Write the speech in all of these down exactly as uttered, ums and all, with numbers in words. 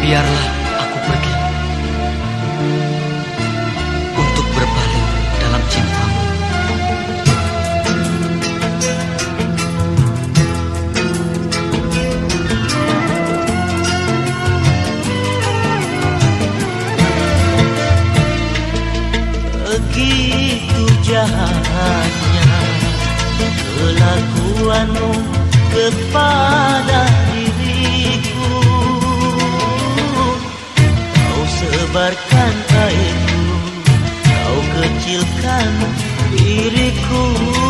Biarlah aku pergi untuk berpaling dalam cintamu. Begitu jahatnya kelakuanmu kepada diriku. Kau sebarkan airku, kau kecilkan diriku.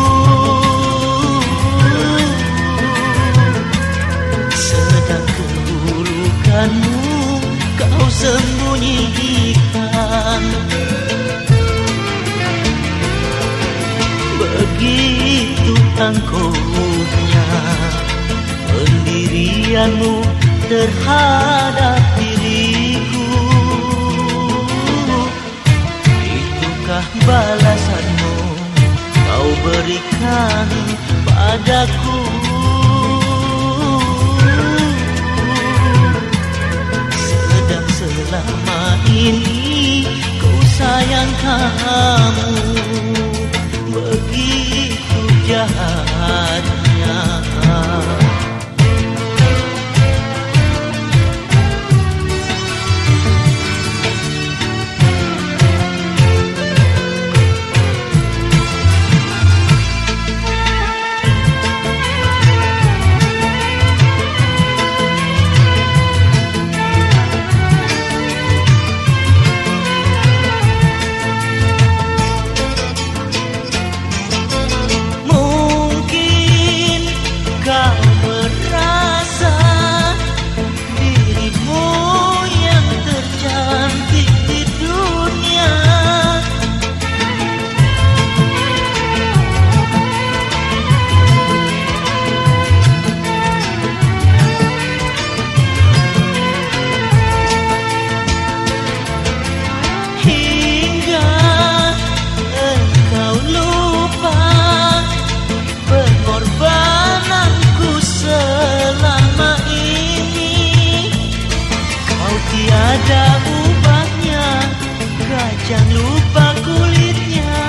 Sedang keburukanmu kau sembunyikan. Begitu angkuhnya pendirianmu terhadap diriku. Itukah balasanmu kau berikan padaku? Sedang selama ini ku sayang kamu. Begitu jahatnya. Tiada ubahnya, kacang lupa kulitnya.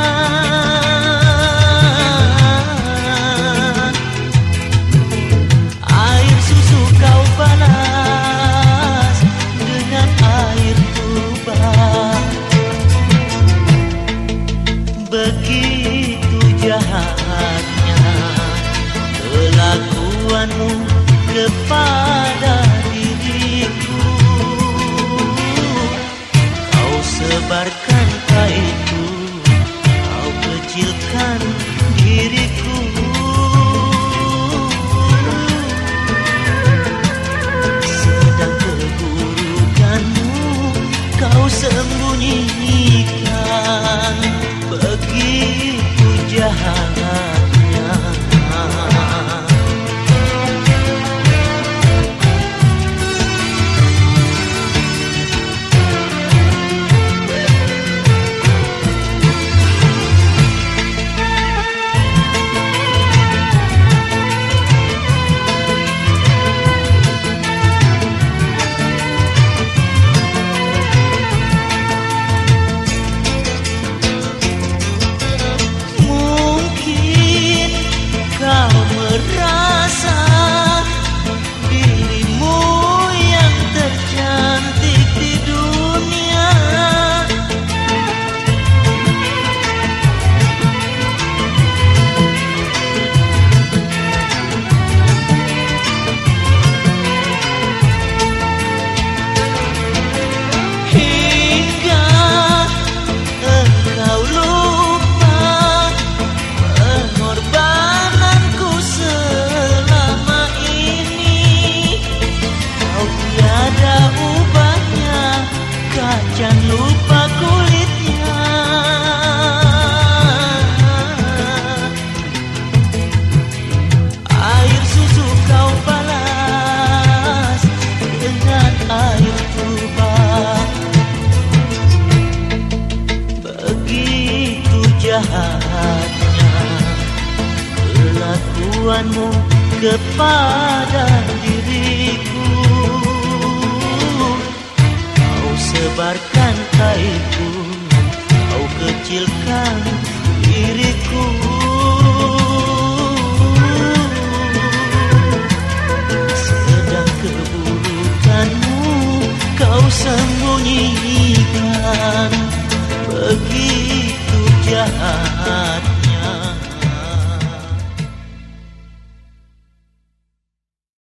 Air susu kau balas dengan air tuba. Begitu jahatnya kelakuanmu kepada diriku. Sebarkan kaitku, kau kecilkan diriku. Sedang keburukanmu kau sembunyikan. Begitu jahatnya. Jangan lupa kulitnya. Air susu kau balas dengan air tuba. Begitu jahatnya kelakuanmu kepada diriku. Sebarkan aibku, kau kecilkan diriku. Sedang keburukanmu kau sembunyikan, begitu jahatnya.